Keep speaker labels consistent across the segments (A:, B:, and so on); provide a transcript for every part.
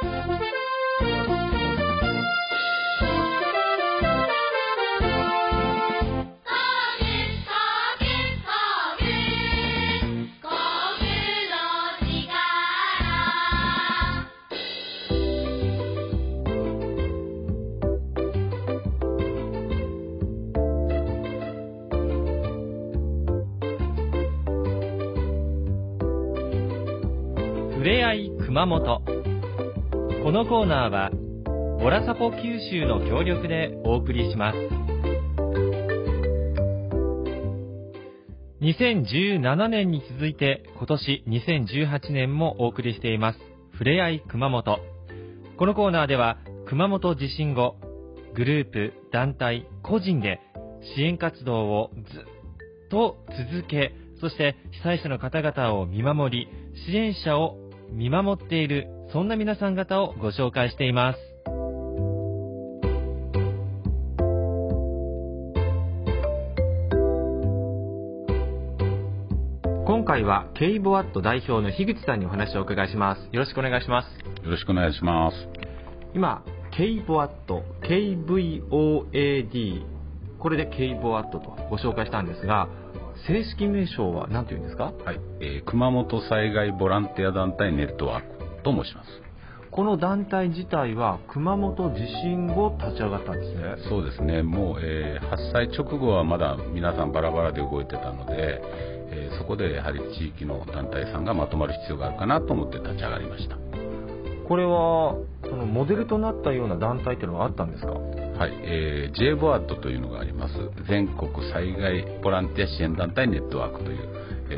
A: ふれあい熊本。このコーナーはボラサポ九州の協力でお送りします。2017年に続いて今年2018年もお送りしていますふれあい熊本。このコーナーでは熊本地震後、グループ、団体、個人で支援活動をずっと続け、そして被災者の方々を見守り、支援者を見守っている、そんな皆さん方をご紹介しています。今回はケイボワット代表の樋口さんにお話をお伺いします。よろしくお願いします。
B: よろしくお願いします。
A: 今ケイボワット KVOAD、 これでケイボワットとご紹介したんですが、正式名称は何て言うんですか？
B: はい、熊本災害ボランティア団体ネットワークと申します。
A: この団体自体は熊本地震後立ち上がったんですね。
B: そうですね。もう、発災直後はまだ皆さんバラバラで動いてたので、そこでやはり地域の団体さんがまとまる必要があるかなと思って立ち上がりました。
A: これはそのモデルとなったような団体というのがあったんですか？
B: はい、JBOAD というのがあります。全国災害ボランティア支援団体ネットワークという、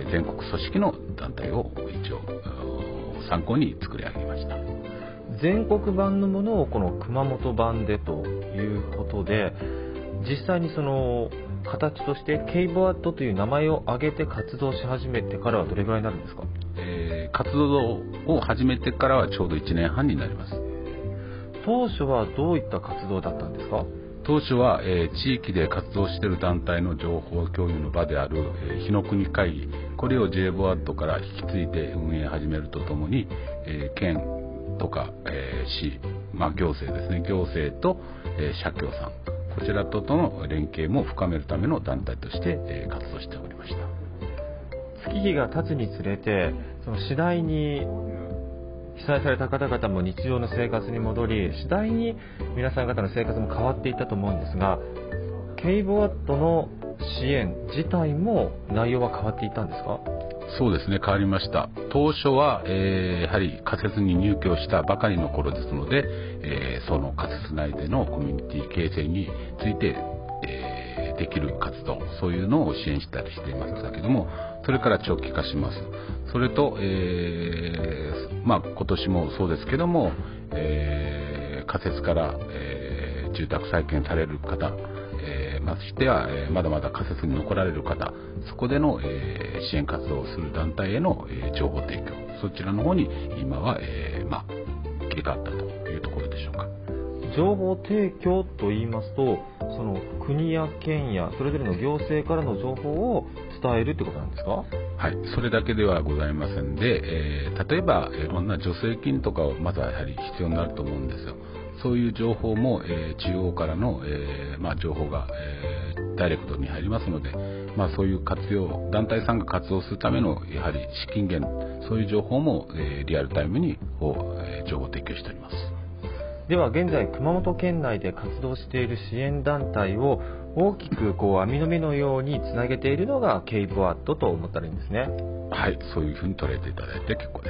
B: 全国組織の団体を一応参考に作り上げました。
A: 全国版のものをこの熊本版でということで、実際にその形としてケイボワットという名前を挙げて活動し始めてからはどれぐらいになるんですか？
B: 活動を始めてからはちょうど1年半になります。
A: 当初はどういった活動だったんですか？
B: 当初は、地域で活動している団体の情報共有の場である、日の国会議、これを JBOAD から引き継いで運営を始めるとともに、県とか、市、行政ですね、行政と、社協さん、こちらとの連携も深めるための団体として、活動しておりました。
A: 月日が経つにつれて、その次第に被災された方々も日常の生活に戻り、次第に皆さん方の生活も変わっていったと思うんですが、ケイボワットの支援自体も内容は変わっていったんですか？
B: そうですね、変わりました。当初は、やはり仮設に入居したばかりの頃ですので、その仮設内でのコミュニティ形成について、できる活動、そういうのを支援したりしていましたけども、それから長期化します。それと、今年もそうですけども、仮設から、住宅再建される方、ましてや、まだまだ仮設に残られる方、そこでの、支援活動をする団体への、情報提供、そちらの方に今は、切り替わったというところでしょうか。
A: 情報提供と言いますと、その国や県やそれぞれの行政からの情報を伝えるってことなんですか？
B: はい、それだけではございませんで、例えばいろんな助成金とかをまずはやはり必要になると思うんですよ。そういう情報も、中央からの、情報が、ダイレクトに入りますので、そういう活用、団体さんが活動するためのやはり資金源、そういう情報も、リアルタイムに情報提供しております。
A: では現在熊本県内で活動している支援団体を大きく網の目のようにつなげているのがケイボワットと思ったらいいんですね。
B: はい、そういうふうに捉えていただいて結構です。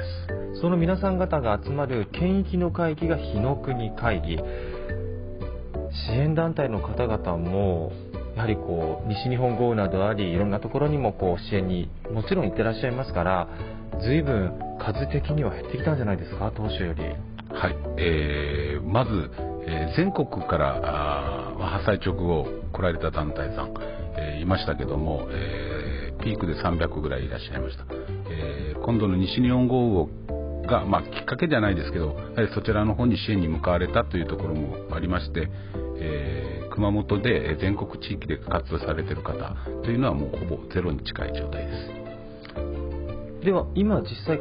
A: その皆さん方が集まる県域の会議が日の国会議。支援団体の方々もやはり西日本豪雨などあり、いろんなところにも支援にもちろん行ってらっしゃいますから、随分数的には減ってきたんじゃないですか、当初より。
B: はい、まず、全国から発災直後来られた団体さん、いましたけども、ピークで300ぐらいいらっしゃいました。今度の西日本豪雨が、きっかけじゃないですけど、やはりそちらの方に支援に向かわれたというところもありまして、熊本で全国地域で活動されている方というのはもうほぼゼロに近い状態です。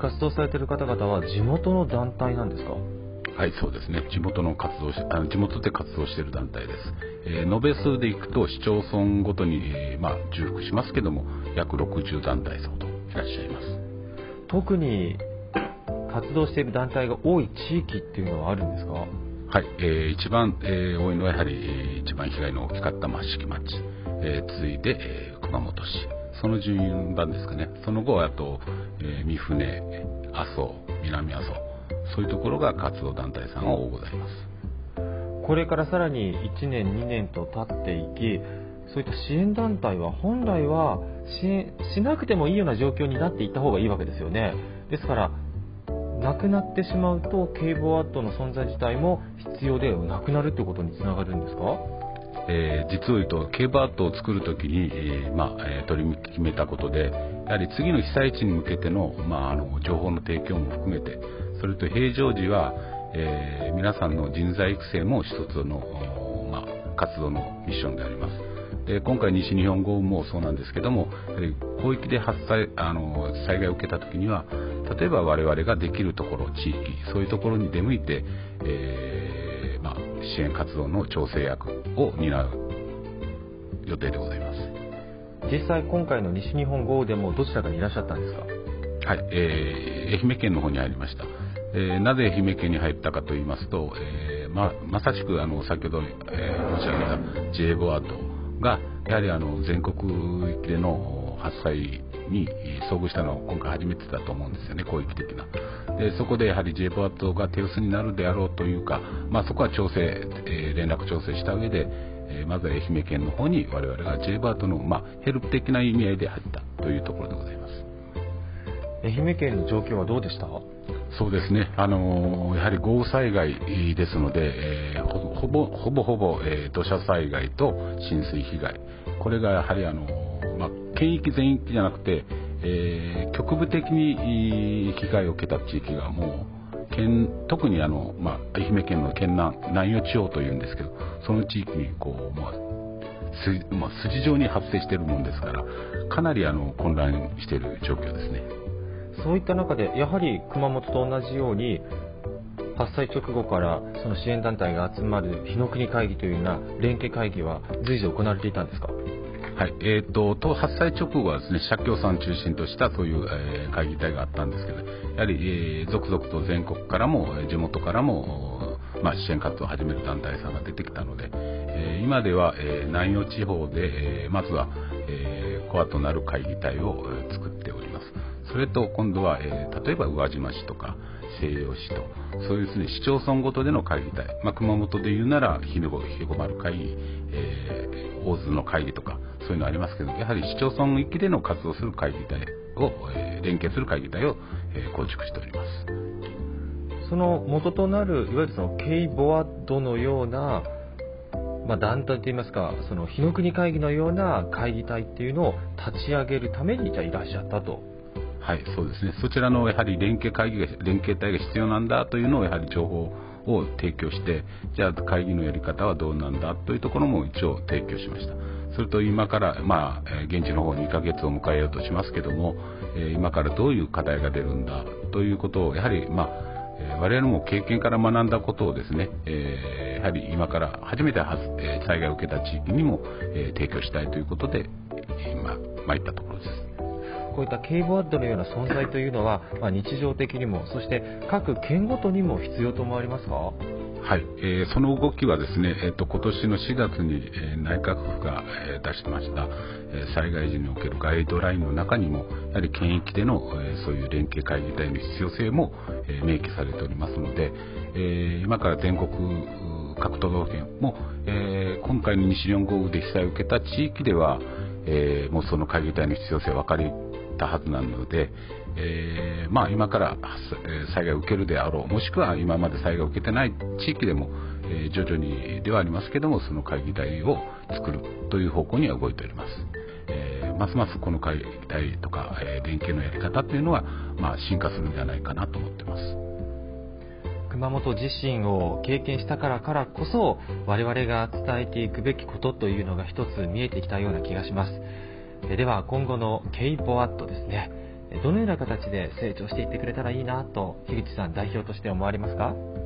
A: では今実際活動されている方々は地元の団体なんですか？
B: はい、そうですね。地元で活動している団体です。延べ数でいくと市町村ごとに、重複しますけども、約60団体ほどいらっしゃいます。
A: 特に活動している団体が多い地域っていうのはあるんですか？
B: はい、一番、多いのはやはり一番被害の大きかった益城町、続いて、熊本市、その順番ですかね。その後あと、三船、阿蘇、南阿蘇、そういうところが活動団体さんが多ございます。
A: これからさらに1年2年と経っていき、そういった支援団体は本来は支援しなくてもいいような状況になっていった方がいいわけですよね。ですからなくなってしまうとケイボアットの存在自体も必要でなくなるということにつながるんですか？
B: 実を言うとケイボアットを作るときに、取り決めたことで、やはり次の被災地に向けての、情報の提供も含めて、それと平常時は、皆さんの人材育成も一つの、活動のミッションであります。で、今回西日本豪雨もそうなんですけども、やはり広域で災害を受けたときには、例えば我々ができるところ、地域、そういうところに出向いて、支援活動の調整役を担う予定でございます。
A: 実際今回の西日本豪雨でもどちらかにいらっしゃったんですか？
B: はい、愛媛県の方に入りました。なぜ愛媛県に入ったかと言いますと、まさしく先ほど、申し上げた J ボアートがやはり全国域での発災に遭遇したのは今回初めてだと思うんですよね、広域的な。でそこでやはり J ボアートが手薄になるであろうというか、そこは連絡調整した上で、まずは愛媛県の方に我々が J ボアートの、ヘルプ的な意味合いで入ったというところでございます。
A: 愛媛県の状況はどうでした？
B: そうですね、やはり豪雨災害ですので、ほぼ、土砂災害と浸水被害、これがやはり県域全域じゃなくて、局部的に被害を受けた地域がもう特に愛媛県の県南予地方というんですけど、その地域に筋状に発生しているものですから、かなり混乱している状況ですね。
A: そういった中でやはり熊本と同じように発災直後からその支援団体が集まる日の国会議というような連携会議は随時行われていたんですか？
B: はい、発災直後はですね、社協さん中心としたそういう、会議体があったんですけど、やはり、続々と全国からも地元からも、支援活動を始める団体さんが出てきたので、今では、南予地方で、まずは、コアとなる会議体を作っております。それと今度は、例えば宇和島市とか西予市と、そういうですね、市町村ごとでの会議体、熊本で言うならひご丸会議、大津の会議とかそういうのありますけど、やはり市町村域での活動する会議体を、連携する会議体を、構築しております。
A: その元となるいわゆるそのケイボアッドのような、団体といいますか、その日の国会議のような会議体っていうのを立ち上げるためにいらっしゃったと。
B: はい、そうですね。そちらのやはり連携体が必要なんだというのをやはり情報を提供して、じゃあ会議のやり方はどうなんだというところも一応提供しました。それと今から、現地の方2ヶ月を迎えようとしますけども、今からどういう課題が出るんだということをやはり、我々も経験から学んだことをですね、やはり今から初めて災害を受けた地域にも、提供したいということで今参ったところです。
A: こういったケイボアッドのような存在というのは、日常的にも、そして各県ごとにも必要と思われますか？
B: はい、その動きはですね、今年の4月に、内閣府が、出しました、災害時におけるガイドラインの中にもやはり県域での、そういう連携会議体の必要性も、明記されておりますので、今から全国各都道府県も、今回の西日本豪雨で被災を受けた地域では、もうその会議体の必要性分かったはずなので、今から災害を受けるであろう、もしくは今まで災害を受けてない地域でも、徐々にではありますけども、その会議体を作るという方向には動いております。ますますこの会議体とか、連携のやり方というのは、進化するんじゃないかなと思っています。
A: 熊本地震を経験したからこそ我々が伝えていくべきことというのが一つ見えてきたような気がします。では今後のケイボアットですね、どのような形で成長していってくれたらいいなと樋口さん代表として思われますか？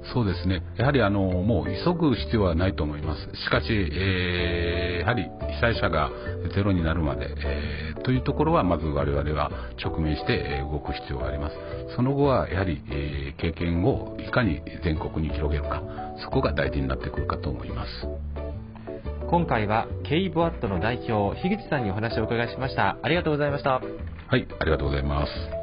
B: そうですね。やはりもう急ぐ必要はないと思います。しかし、やはり被災者がゼロになるまで、というところはまず我々は直面して動く必要があります。その後はやはり、経験をいかに全国に広げるか、そこが大事になってくるかと思います。
A: 今回はケイボアットの代表、樋口さんにお話をお伺いしました。ありがとうございました。
B: はい、ありがとうございます。